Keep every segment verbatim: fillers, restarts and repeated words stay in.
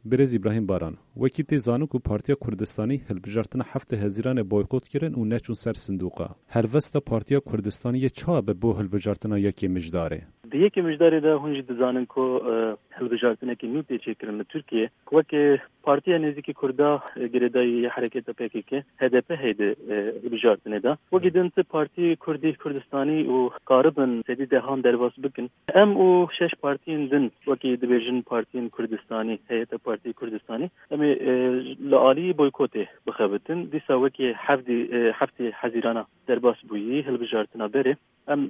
برز ابراهیم باران وکی تی زانو کو پارتیا کوردستانی هلبجارتنا هفته هزیران بویکوت کرن و نچون سر صندوقا هلوستا پارتیا کوردستانی چا به بو هلبجارتنا یکی مجداره دی یکی مجداره ده هنج دزانن کو هلبجارتنا کی نوتی چیکرن ترکیه وک پارتیا نزدیکی کوردا گردای حرکت پکیکه هدف هید هلبجارتنا ده وکی دنت پارتی کردی کوردستانی و قاربن سدی دهان درواس بکن ام او شش پارتین دن وکی دیویژن پارتین کوردستانی هیئت پارتی کوردستانی ام لعالی بویکوت بخابتن دیسا وکی حفدی حفتی حزیرانا درباس بویی هلبجارتنا بره ام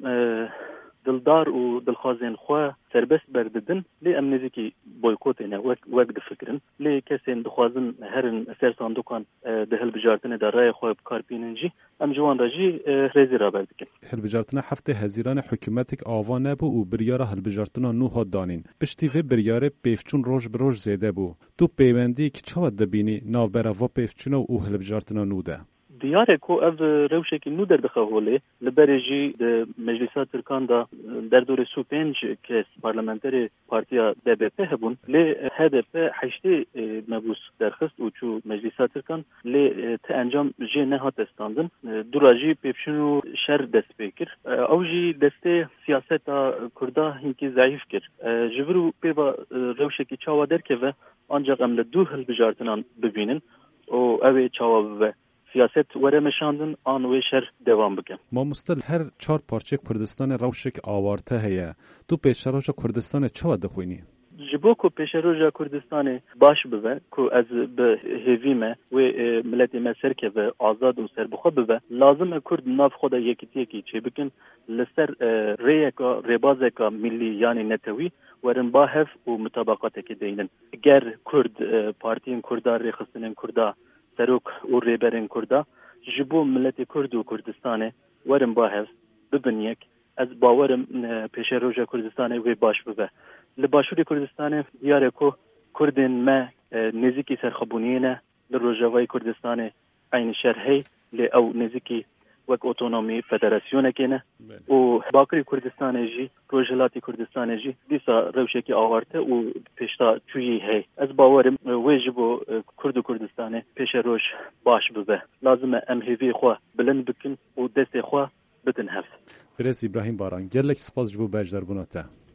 دلدار و دلخوازین خو سربست برددن لی ام نزیکی بویکوتینه وک وک دفکرن لی کسین دخوازن هرن سر صندوقان ده هلبجارتنا در رای خو بکاربیننجی ام جوان راجی رزی را بردکن هلبجارتنا هفته هزیران حکومتک آوا نبو و بریار هلبجارتنا نو ها دانین پشتی و بریار پیفچون روز بروز زیده بو تو پیوندی که چه دبینی ناو برا پیفچون و هلبجارتنا نو ده دیاره کو اف روشکی نو در دخوله لبرجی د مجلسات ترکان دا در دور سو پنج کس پارلمانتری پارتیا د بی پی هبون لی هدف هشتی مبوس درخست و چو مجلسات ترکان لی ته انجام جه نهات استاندن دوراجی پیپشنو شر دست بکر او جی دسته سیاست کردا هنکی ضعیف کر جبرو پیبا روشکی چاوا در که و آنجا قمل دو هلبجارتنان ببینن و اوی چاوا و سیاست وره مشاندن آن و شر دوام بکن. ما مستل هر چهار پارچه کردستان روشک آوارته هیا. تو پیشروج کردستان چه دخوینی؟ جبو کو پیشروج کردستان باش بوه کو از به هیویمه و ملت مسر که و آزاد و سر بخو بوه لازم کرد ناف خود یکی یکی چه بکن لسر ریکا ریبازکا ملی یعنی نتوی ورن باهف و مطابقات که دینن. گر کرد پارتین کردار ریخستن کردا سروک و ریبرین کردا جبو ملت کرد و کردستان ورم باهف ببن یک از باورم پیش روز کردستان و باش ببه لباشور کردستان دیاره کو کردن ما نزیکی سرخبونینه لروجوای کردستان عین شرحی لی او نزیکی وک اتونومی فدراسیون کنه و باقی کردستان جی روجلاتی کردستان جی دیسا روشکی آورته و پیشتا چویی هی از باورم ویجبو کرد و کردستان پیش روش باش ببه لازم ام هیوی خو بلند بکن و دست خو بدن هفت. برز ابراهیم باران گلک سپاس جبو بجدار بوناته.